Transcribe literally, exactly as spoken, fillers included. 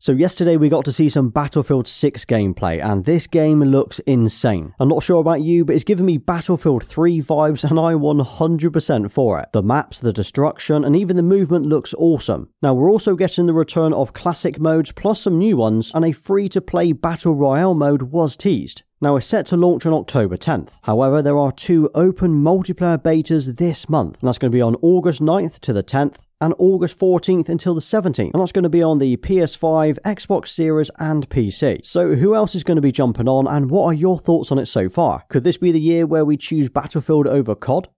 So yesterday we got to see some Battlefield six gameplay, and this game looks insane. I'm not sure about you, but it's giving me Battlefield three vibes, and I'm one hundred percent for it. The maps, the destruction, and even the movement looks awesome. Now we're also getting the return of classic modes plus some new ones, and a free-to-play Battle Royale mode was teased. Now it's set to launch on October tenth. However, there are two open multiplayer betas this month, and that's going to be on August ninth to the tenth and August fourteenth until the seventeenth, and that's going to be on the P S five, Xbox Series and P C. So who else is going to be jumping on, and what are your thoughts on it so far? Could this be the year where we choose Battlefield over C O D?